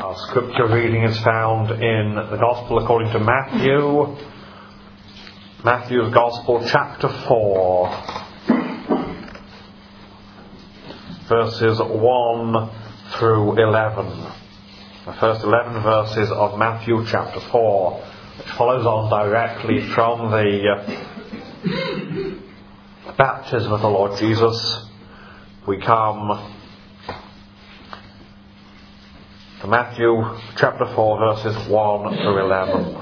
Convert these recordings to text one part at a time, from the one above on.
Our scripture reading is found in the Gospel according to Matthew. Matthew's Gospel, chapter 4, verses 1 through 11. The first 11 verses of Matthew chapter 4, which follows on directly from the baptism of the Lord Jesus. We come to Matthew chapter 4, verses 1 through 11.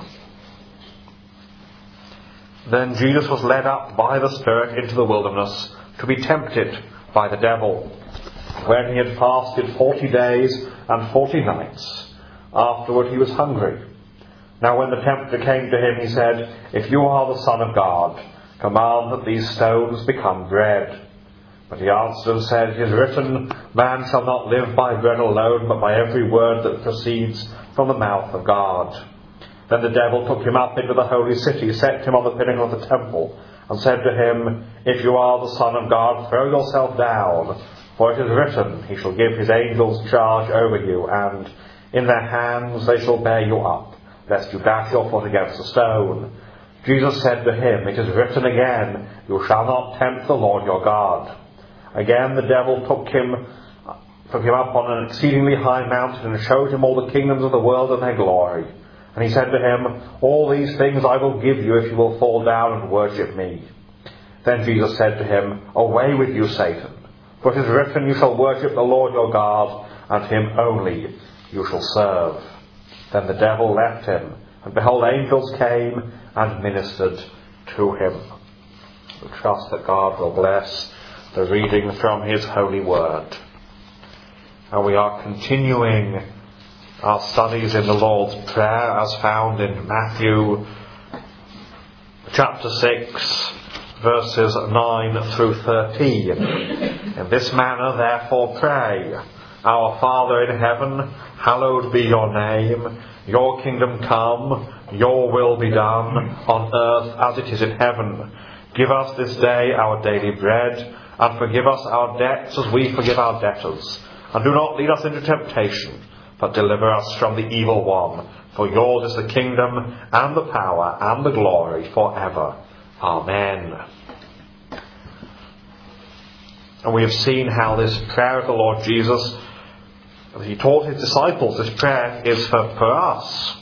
Then Jesus was led up by the Spirit into the wilderness to be tempted by the devil. When he had fasted 40 days and 40 nights, afterward he was hungry. Now when the tempter came to him, he said, "If you are the Son of God, command that these stones become bread." But he answered and said, "It is written, man shall not live by bread alone, but by every word that proceeds from the mouth of God." Then the devil took him up into the holy city, set him on the pinnacle of the temple, and said to him, "If you are the Son of God, throw yourself down, for it is written, he shall give his angels charge over you, and in their hands they shall bear you up, lest you dash your foot against a stone." Jesus said to him, "It is written again, you shall not tempt the Lord your God." Again the devil took him up on an exceedingly high mountain and showed him all the kingdoms of the world and their glory. And he said to him, "All these things I will give you if you will fall down and worship me." Then Jesus said to him, "Away with you, Satan, for it is written, you shall worship the Lord your God, and him only you shall serve." Then the devil left him, and behold, angels came and ministered to him. We trust that God will bless the reading from his holy word. And we are continuing our studies in the Lord's Prayer as found in Matthew chapter 6, verses 9 through 13. "In this manner therefore pray, Our Father in heaven, hallowed be your name. Your kingdom come, your will be done, on earth as it is in heaven. Give us this day our daily bread, and forgive us our debts as we forgive our debtors. And do not lead us into temptation, but deliver us from the evil one. For yours is the kingdom, and the power, and the glory, forever. Amen." And we have seen how this prayer of the Lord Jesus, that he taught his disciples, this prayer is for us,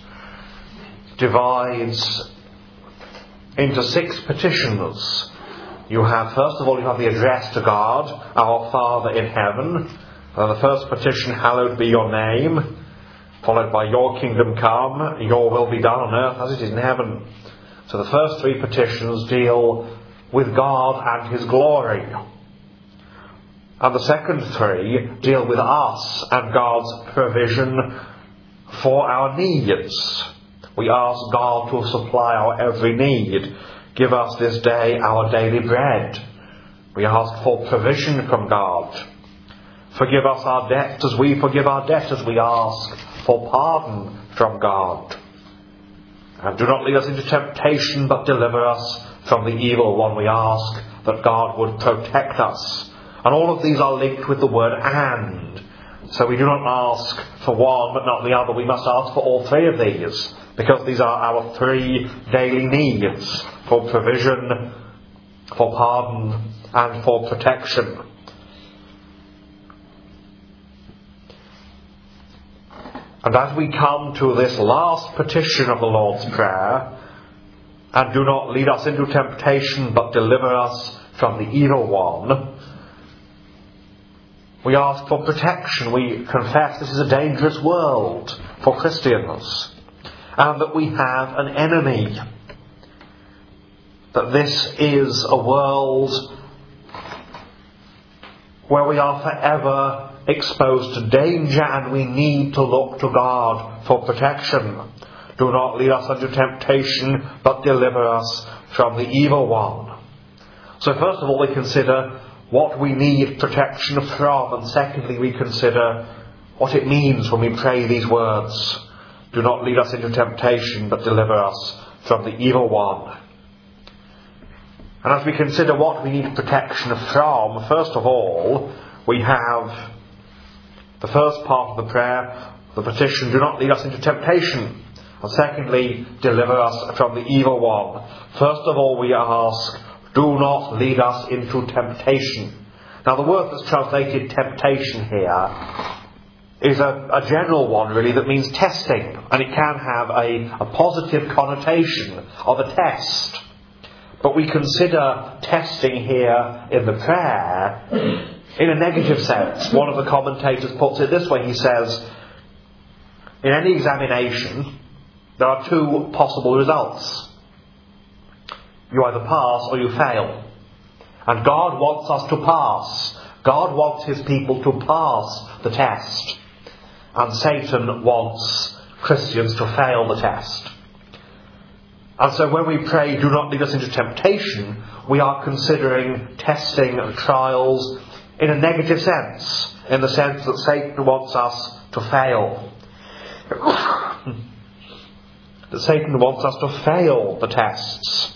divides into 6 petitions. You have, first of all, you have the address to God, Our Father in heaven. The first petition, hallowed be your name, followed by your kingdom come, your will be done on earth as it is in heaven. So the first 3 petitions deal with God and his glory. And the second 3 deal with us and God's provision for our needs. We ask God to supply our every need. Give us this day our daily bread. We ask for provision from God. Forgive us our debts as we forgive our debtors. We ask for pardon from God. And do not lead us into temptation, but deliver us from the evil one. We ask that God would protect us. And all of these are linked with the word "and." So we do not ask for one but not the other. We must ask for all 3 of these, because these are our 3 daily needs: for provision, for pardon, and for protection. And as we come to this last petition of the Lord's Prayer, "And do not lead us into temptation, but deliver us from the evil one," we ask for protection. We confess this is a dangerous world for Christians, and that we have an enemy. That this is a world where we are forever exposed to danger, and we need to look to God for protection. Do not lead us into temptation, but deliver us from the evil one. So first of all, we consider what we need protection from, and secondly, we consider what it means when we pray these words. Do not lead us into temptation, but deliver us from the evil one. And as we consider what we need protection from, first of all, we have the first part of the prayer, The petition, do not lead us into temptation. And secondly, deliver us from the evil one. First of all, we ask, do not lead us into temptation. Now, the word that's translated temptation here is a general one, really, that means testing. And it can have a positive connotation of a test. But we consider testing here in the prayer in a negative sense. One of the commentators puts it this way. He says, in any examination, there are two possible results. You either pass or you fail. And God wants us to pass. God wants His people to pass the test. And Satan wants Christians to fail the test. And so when we pray, do not lead us into temptation, we are considering testing and trials in a negative sense, in the sense that Satan wants us to fail. That Satan wants us to fail the tests.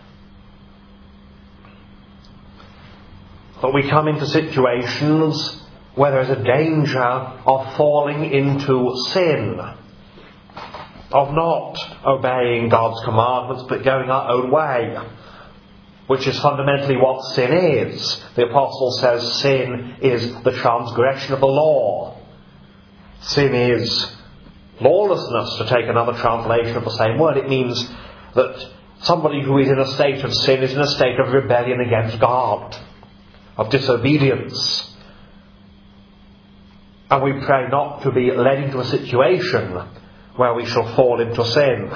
But we come into situations where there is a danger of falling into sin, of not obeying God's commandments but going our own way, which is fundamentally what sin is. The Apostle says sin is the transgression of the law. Sin is lawlessness, to take another translation of the same word. It means that somebody who is in a state of sin is in a state of rebellion against God, of disobedience. And we pray not to be led into a situation where we shall fall into sin.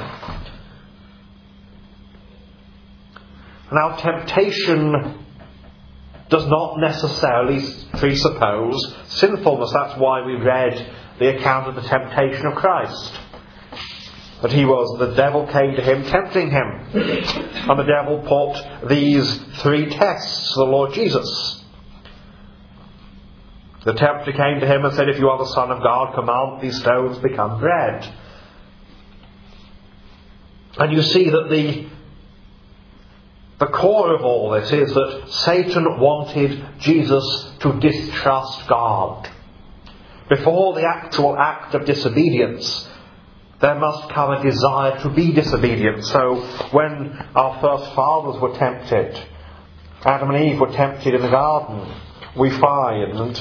Now, temptation does not necessarily presuppose sinfulness. That's why we read the account of the temptation of Christ. That the devil came to him, tempting him. And the devil put these three tests to the Lord Jesus. The tempter came to him and said, if you are the Son of God, command these stones become bread. And you see that the core of all this is that Satan wanted Jesus to distrust God. Before the actual act of disobedience, there must come a desire to be disobedient. So when our first fathers were tempted, Adam and Eve were tempted in the garden, we find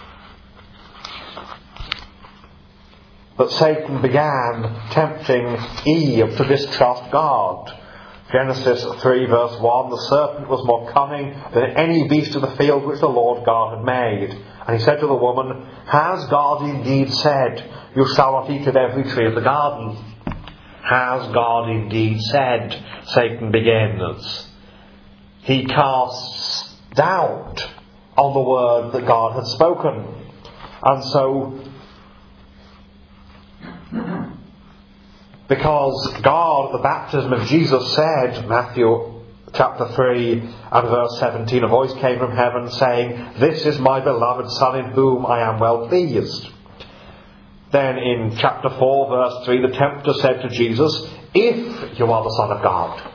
that Satan began tempting Eve to distrust God. Genesis 3 verse 1, the serpent was more cunning than any beast of the field which the Lord God had made. And he said to the woman, has God indeed said, you shall not eat of every tree of the garden? Has God indeed said? Satan begins. He casts doubt on the word that God had spoken. And so, because God at the baptism of Jesus said, Matthew chapter 3 and verse 17, a voice came from heaven saying, this is my beloved Son in whom I am well pleased. Then in chapter 4 verse 3, the tempter said to Jesus, if you are the Son of God.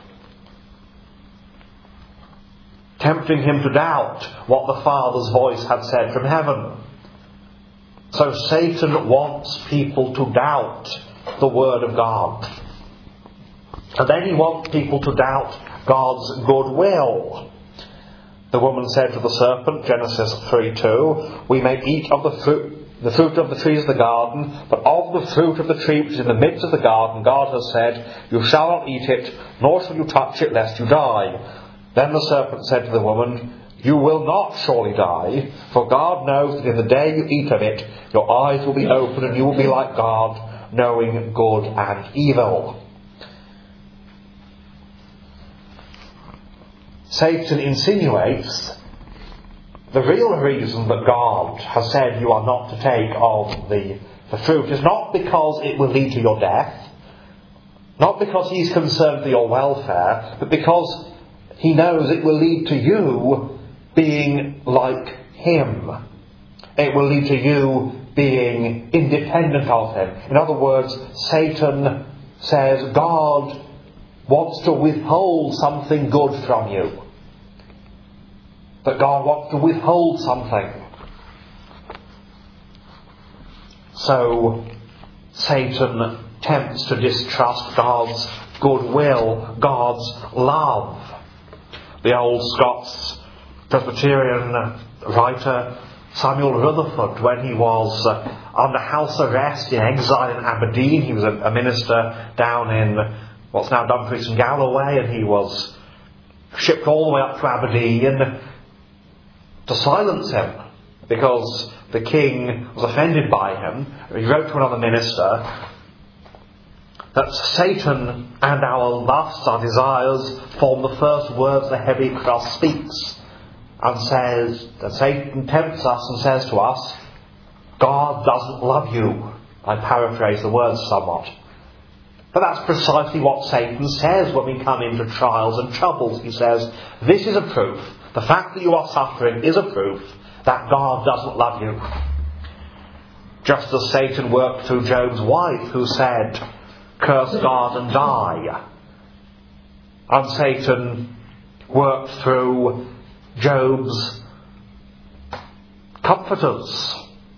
Tempting him to doubt what the Father's voice had said from heaven. So Satan wants people to doubt the Word of God. And then he wants people to doubt God's goodwill. The woman said to the serpent, Genesis 3:2, we may eat of the fruit of the trees of the garden, but of the fruit of the tree which is in the midst of the garden, God has said, you shall not eat it, nor shall you touch it, lest you die. Then the serpent said to the woman, you will not surely die, for God knows that in the day you eat of it, your eyes will be opened and you will be like God, knowing good and evil. Satan insinuates the real reason that God has said you are not to take of the fruit is not because it will lead to your death, not because he's concerned for your welfare, but because he knows it will lead to you being like him. It will lead to you being independent of him. In other words, Satan says God wants to withhold something good from you. That God wants to withhold something. So Satan tempts to distrust God's goodwill, God's love. The old Scots Presbyterian writer Samuel Rutherford, when he was under house arrest in exile in Aberdeen, he was a minister down in what's now Dumfries and Galloway, and he was shipped all the way up to Aberdeen to silence him because the king was offended by him. He wrote to another minister that Satan and our lusts, our desires, form the first words the heavy cross speaks, and says that Satan tempts us and says to us, God doesn't love you. I paraphrase the words somewhat. But that's precisely what Satan says when we come into trials and troubles. He says, this is a proof. The fact that you are suffering is a proof that God doesn't love you. Just as Satan worked through Job's wife, who said, curse God and die. And Satan worked through Job's comforters,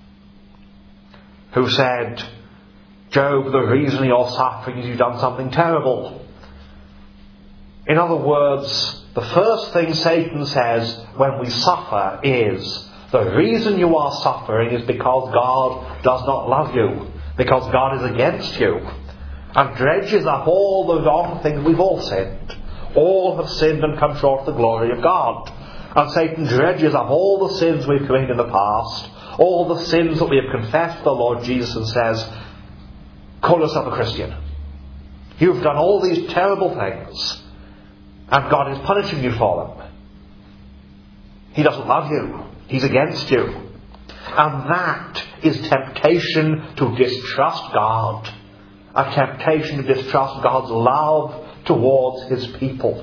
who said, Job, the reason you're suffering is you've done something terrible. In other words, the first thing Satan says when we suffer is, the reason you are suffering is because God does not love you, because God is against you, and dredges up all the wrong things we've all sinned. All have sinned and come short of the glory of God. And Satan dredges up all the sins we've committed in the past, all the sins that we have confessed to the Lord Jesus, and says, call yourself a Christian. You've done all these terrible things, and God is punishing you for them. He doesn't love you. He's against you. And that is temptation to distrust God. A temptation to distrust God's love towards His people.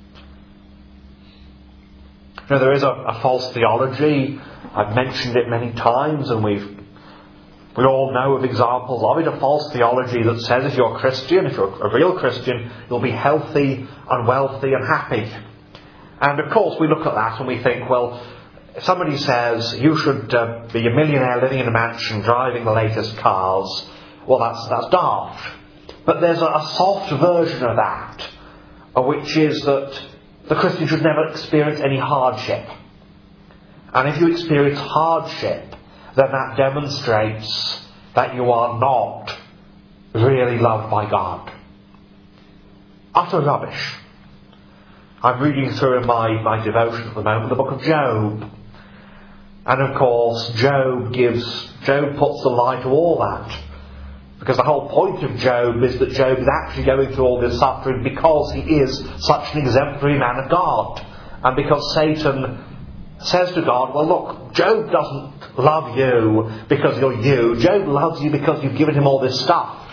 Now, there is a false theology. I've mentioned it many times, and we all know of examples of it. A false theology that says if you're a Christian, if you're a real Christian, you'll be healthy and wealthy and happy. And of course we look at that and we think, well, if somebody says you should be a millionaire living in a mansion, driving the latest cars, well, that's daft. But there's a soft version of that, which is that the Christian should never experience any hardship. And if you experience hardship, then that demonstrates that you are not really loved by God. Utter rubbish. I'm reading through in my devotion at the moment the book of Job. And of course, Job puts the lie to all that. Because the whole point of Job is that Job is actually going through all this suffering because he is such an exemplary man of God. And because Satan says to God, well look, Job doesn't love you because you're you. Job loves you because you've given him all this stuff.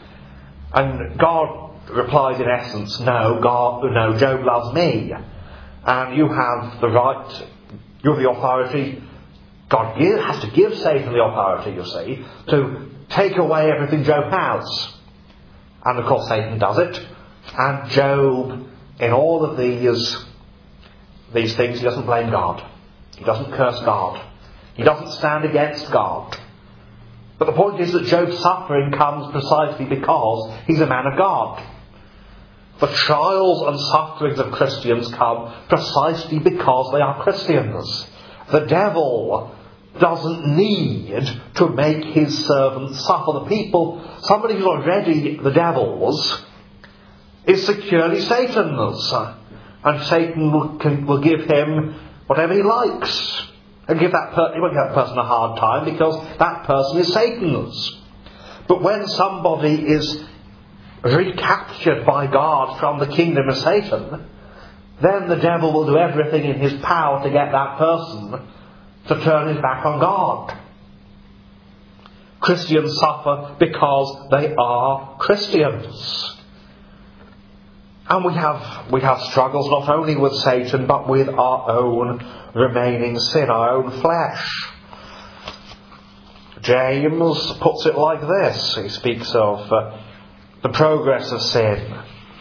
And God replies in essence, no, Job loves me. And you have the right, you have the authority. God has to give Satan the authority, you see, to take away everything Job has. And of course Satan does it. And Job, in all of these things, he doesn't blame God. He doesn't curse God. He doesn't stand against God. But the point is that Job's suffering comes precisely because he's a man of God. The trials and sufferings of Christians come precisely because they are Christians. The devil doesn't need to make his servants suffer. Somebody who's already the devil's is securely Satan's. And Satan will give him whatever he likes. And he won't give that person a hard time because that person is Satan's. But when somebody is recaptured by God from the kingdom of Satan, then the devil will do everything in his power to get that person to turn his back on God. Christians suffer because they are Christians. And we have struggles not only with Satan but with our own remaining sin, our own flesh. James puts it like this. He speaks of the progress of sin.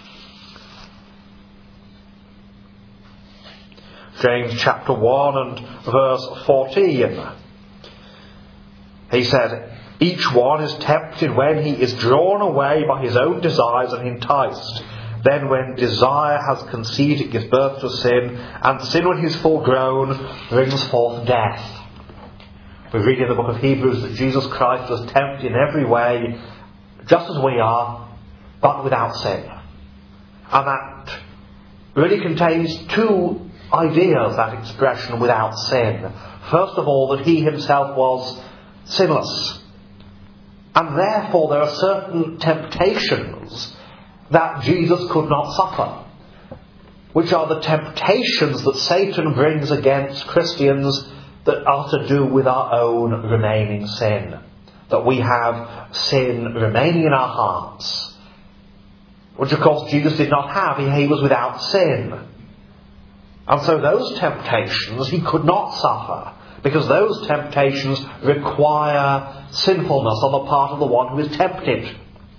James chapter 1 and verse 14. He said, Each one is tempted when he is drawn away by his own desires and enticed. Then when desire has conceived, it gives birth to sin, and sin, when he is full grown, brings forth death. We read in the book of Hebrews that Jesus Christ was tempted in every way, just as we are, but without sin. And that really contains two ideas, that expression, without sin. First of all, that he himself was sinless. And therefore there are certain temptations that Jesus could not suffer, which are the temptations that Satan brings against Christians that are to do with our own remaining sin. That we have sin remaining in our hearts, which of course Jesus did not have. He was without sin. And so those temptations he could not suffer, because those temptations require sinfulness on the part of the one who is tempted.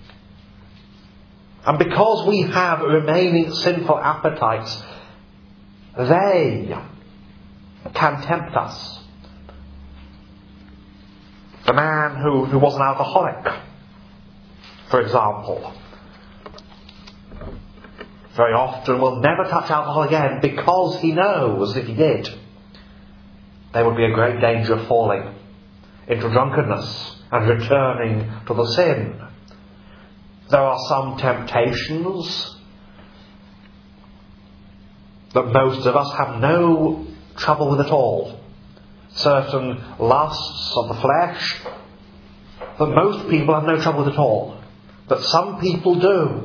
And because we have remaining sinful appetites, they can tempt us. The man who was an alcoholic, for example, very often will never touch alcohol again, because he knows if he did, there would be a great danger of falling into drunkenness and returning to the sin. There are some temptations that most of us have no trouble with at all. Certain lusts of the flesh that most people have no trouble with at all, but some people do.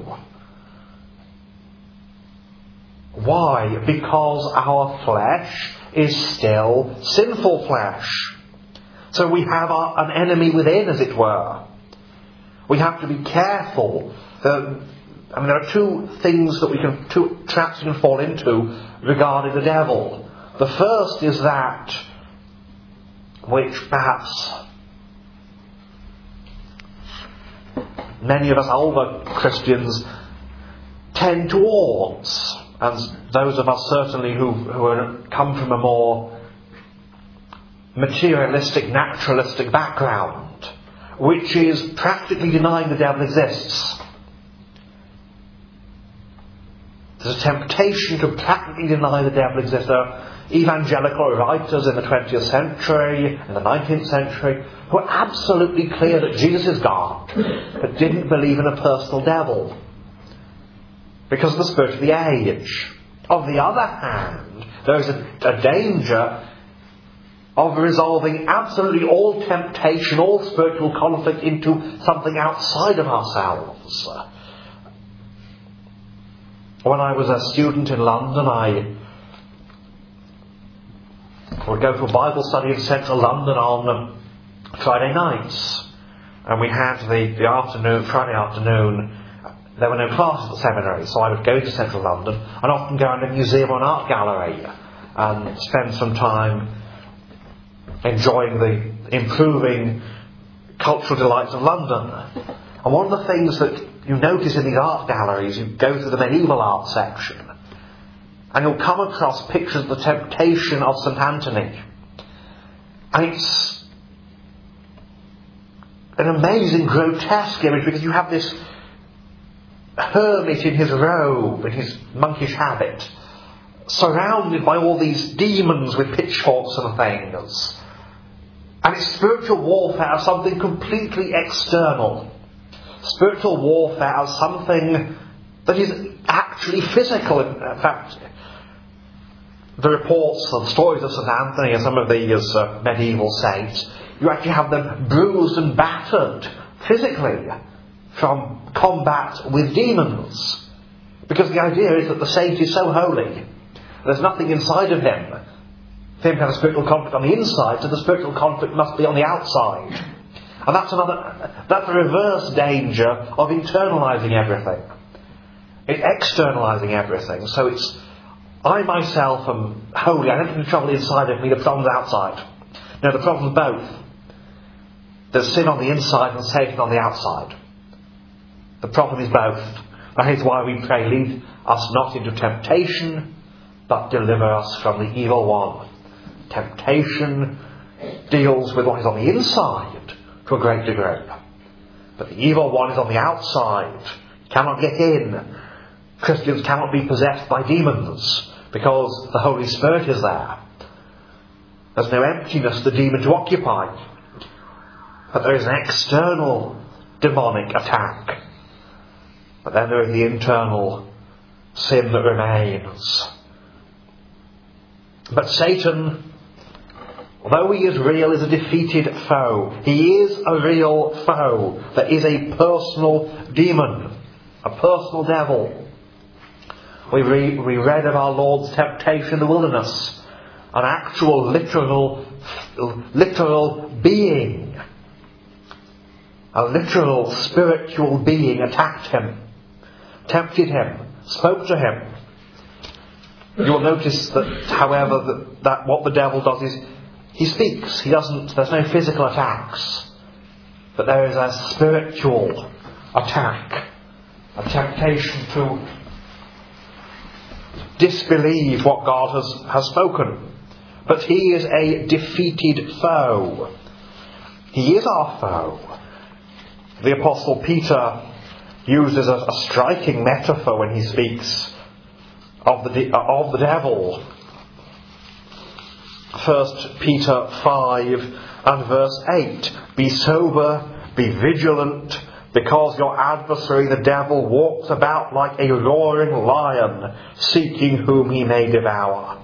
Why? Because our flesh is still sinful flesh. So we have an enemy within, as it were. We have to be careful. There are two traps we can fall into regarding the devil. The first is that which perhaps many of us older Christians tend towards, and those of us certainly who come from a more materialistic, naturalistic background, which is practically denying the devil exists. There's a temptation to practically deny the devil exists. There are evangelical writers in the 20th century, in the 19th century, who are absolutely clear that Jesus is God, but didn't believe in a personal devil because of the spirit of the age. On the other hand, there is a danger of resolving absolutely all temptation, all spiritual conflict into something outside of ourselves. When I was a student in London, I would go to a Bible study in central London on Friday nights. And we had Friday afternoon, there were no classes at the seminary, so I would go to central London and often go in a museum or an art gallery and spend some time enjoying the improving cultural delights of London. And one of the things that you notice in these art galleries, you go through the medieval art section, and you'll come across pictures of the temptation of St. Anthony. And it's an amazing, grotesque image, because you have this hermit in his robe, in his monkish habit, surrounded by all these demons with pitchforks and things. And it's spiritual warfare as something completely external. Spiritual warfare as something that is actually physical. In fact, the reports of the stories of St. Anthony and some of these medieval saints, you actually have them bruised and battered physically from combat with demons. Because the idea is that the saint is so holy, there's nothing inside of him for him to have a spiritual conflict on the inside, so the spiritual conflict must be on the outside. And that's the reverse danger of internalising everything. It's externalising everything. So it's, I myself am holy, I don't have any trouble inside of me, the problem's outside. No, the problem's both. There's sin on the inside and Satan on the outside. The problem is both. That is why we pray, lead us not into temptation, but deliver us from the evil one. Temptation deals with what is on the inside. to a great degree. But the evil one is on the outside. He cannot get in. Christians cannot be possessed by demons because the Holy Spirit is there. There's no emptiness for the demon to occupy. But there is an external demonic attack. But then there is the internal sin that remains. But Satan, although he is real, is a defeated foe. He is a real foe. There is a personal demon, a personal devil. We read of our Lord's temptation in the wilderness. An actual, literal being. A literal, spiritual being attacked him, tempted him, spoke to him. You will notice that, however, that what the devil does is he speaks. There's no physical attacks. But there is a spiritual attack. A temptation to disbelieve what God has spoken. But he is a defeated foe. He is our foe. The Apostle Peter uses a striking metaphor when he speaks of the devil. 1 Peter 5 and verse 8. Be sober, be vigilant, because your adversary the devil walks about like a roaring lion, seeking whom he may devour.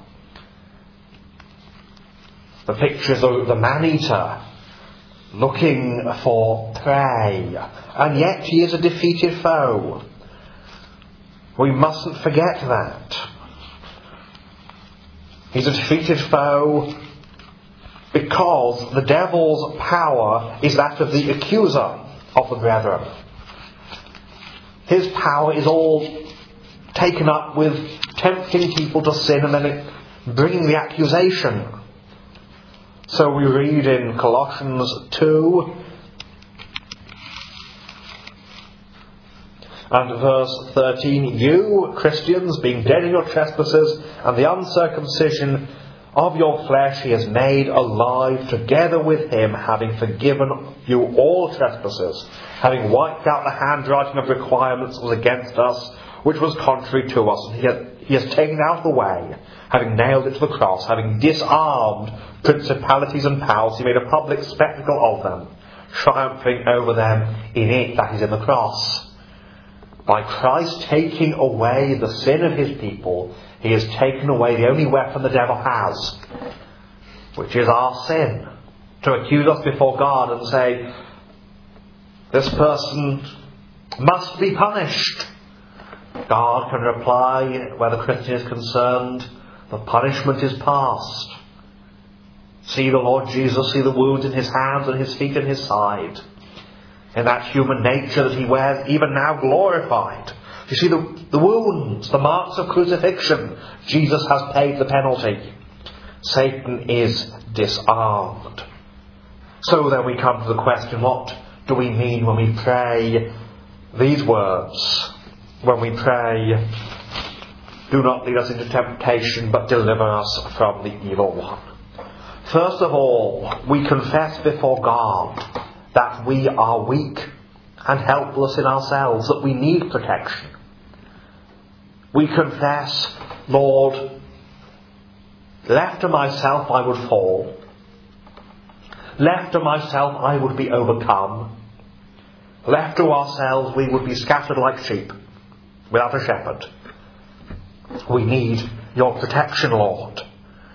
The picture is the man-eater, looking for prey, and yet he is a defeated foe. We mustn't forget that. He's a defeated foe because the devil's power is that of the accuser of the brethren. His power is all taken up with tempting people to sin and then bringing the accusation. So we read in Colossians 2 and verse 13, you, Christians, being dead in your trespasses and the uncircumcision of your flesh, he has made alive together with him, having forgiven you all trespasses, having wiped out the handwriting of requirements that was against us, which was contrary to us. And he has taken it out of the way, having nailed it to the cross, having disarmed principalities and powers, he made a public spectacle of them, triumphing over them in it, that is, in the cross. By Christ taking away the sin of his people, he has taken away the only weapon the devil has, which is our sin, to accuse us before God and say, this person must be punished. God can reply, where the Christian is concerned, the punishment is past. See the Lord Jesus, see the wounds in his hands and his feet and his side. In that human nature that he wears, even now glorified. You see the wounds, the marks of crucifixion. Jesus has paid the penalty. Satan is disarmed. So then we come to the question, what do we mean when we pray these words? When we pray, do not lead us into temptation, but deliver us from the evil one. First of all, we confess before God that we are weak and helpless in ourselves, that we need protection. We confess, Lord, left to myself I would fall. Left to myself I would be overcome. Left to ourselves we would be scattered like sheep without a shepherd. We need your protection, Lord.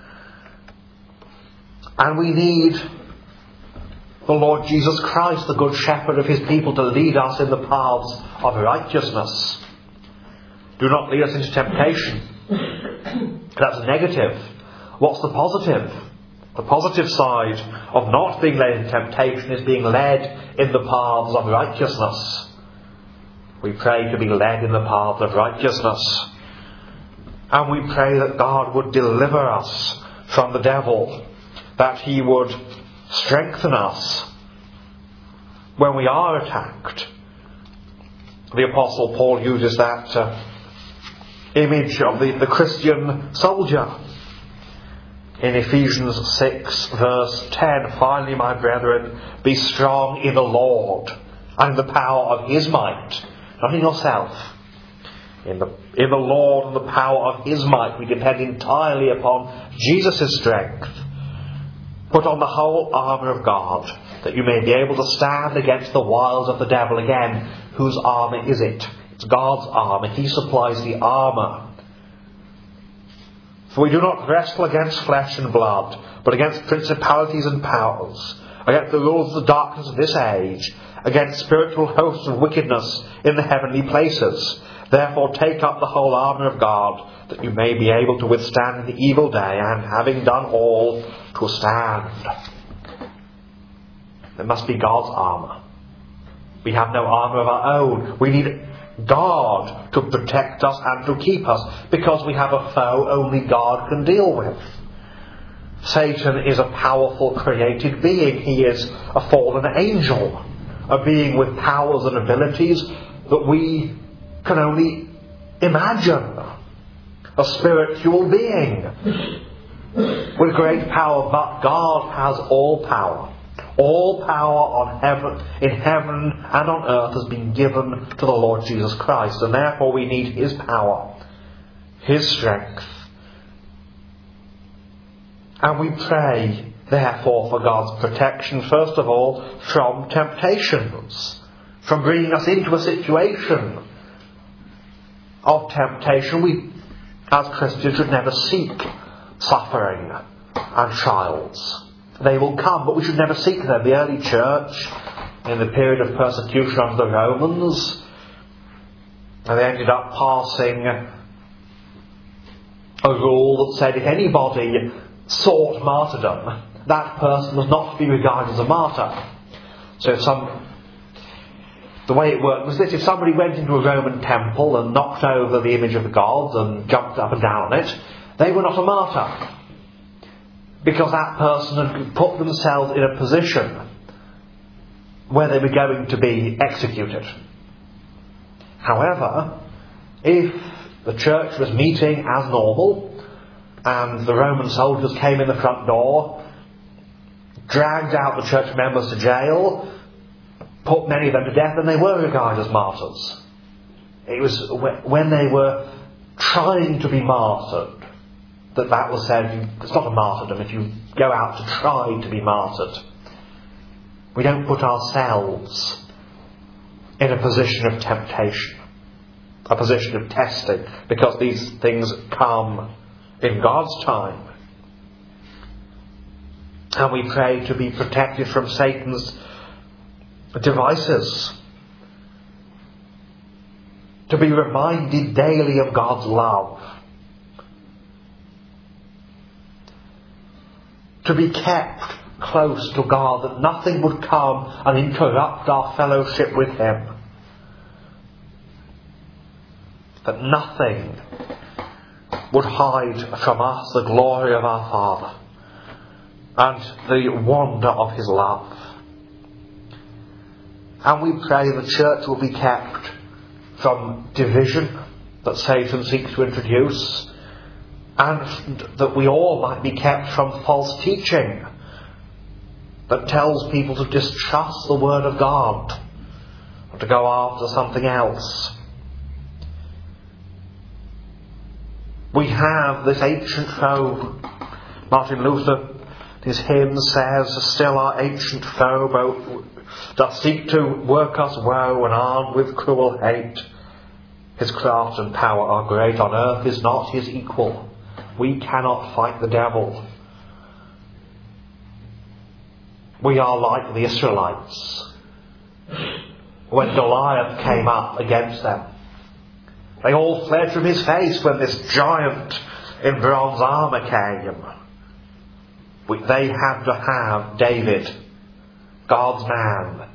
And we need the Lord Jesus Christ, the good shepherd of his people, to lead us in the paths of righteousness. Do not lead us into temptation. That's negative. What's the positive? The positive side of not being led in temptation is being led in the paths of righteousness. We pray to be led in the paths of righteousness. And we pray that God would deliver us from the devil, that he would strengthen us when we are attacked. The Apostle Paul uses that image of the Christian soldier. In Ephesians 6 verse 10, finally, my brethren, be strong in the Lord and in the power of His might, not in yourself. In the Lord and the power of His might, we depend entirely upon Jesus' strength. Put on the whole armour of God, that you may be able to stand against the wiles of the devil. Again, whose armour is it? It's God's armour. He supplies the armour. For we do not wrestle against flesh and blood, but against principalities and powers, against the rulers of the darkness of this age, against spiritual hosts of wickedness in the heavenly places. Therefore take up the whole armour of God, that you may be able to withstand in the evil day, and having done all, to stand. It must be God's armour. We have no armour of our own. We need God to protect us and to keep us, because we have a foe only God can deal with. Satan is a powerful created being. He is a fallen angel, a being with powers and abilities that we can only imagine. A spiritual being with great power, but God has all power. All power in heaven and on earth has been given to the Lord Jesus Christ, and therefore we need His power, His strength. And we pray, therefore, for God's protection, first of all, from temptations, from bringing us into a situation of temptation. We, as Christians, should never seek suffering and trials. They will come, but we should never seek them. The early church, in the period of persecution under the Romans, they ended up passing a rule that said if anybody sought martyrdom, that person was not to be regarded as a martyr. So the way it worked was this: if somebody went into a Roman temple and knocked over the image of the gods and jumped up and down on it, they were not a martyr, because that person had put themselves in a position where they were going to be executed. However, if the church was meeting as normal and the Roman soldiers came in the front door, dragged out the church members to jail, put many of them to death, then they were regarded as martyrs. It was when they were trying to be martyred that was said, it's not a martyrdom if you go out to try to be martyred. We don't put ourselves in a position of temptation, a position of testing, because these things come in God's time. And we pray to be protected from Satan's devices, to be reminded daily of God's love, to be kept close to God, that nothing would come and interrupt our fellowship with Him, that nothing would hide from us the glory of our Father and the wonder of His love. And we pray the church will be kept from division that Satan seeks to introduce, and that we all might be kept from false teaching that tells people to distrust the Word of God or to go after something else. We have this ancient foe. Martin Luther, his hymn says, still our ancient foe doth seek to work us woe, and armed with cruel hate. His craft and power are great, on earth is not his equal. We cannot fight the devil. We are like the Israelites when Goliath came up against them. They all fled from his face when this giant in bronze armour came. They had to have David, God's man,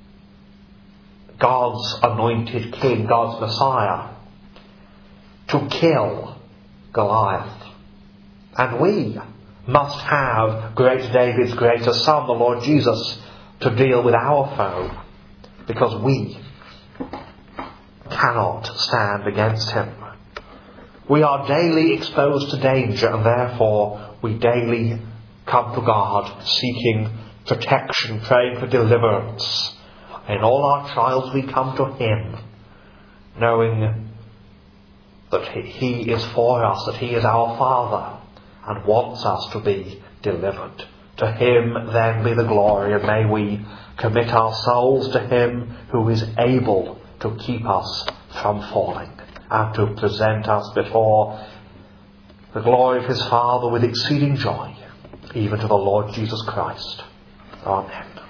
God's anointed king, God's Messiah, to kill Goliath. And we must have great David's greater son, the Lord Jesus, to deal with our foe, because we cannot stand against him. We are daily exposed to danger, and therefore we daily come to God seeking protection, praying for deliverance. In all our trials we come to Him, knowing that He is for us, that He is our Father, and wants us to be delivered. To Him then be the glory, and may we commit our souls to Him who is able to keep us from falling, and to present us before the glory of His Father with exceeding joy, even to the Lord Jesus Christ. Amen.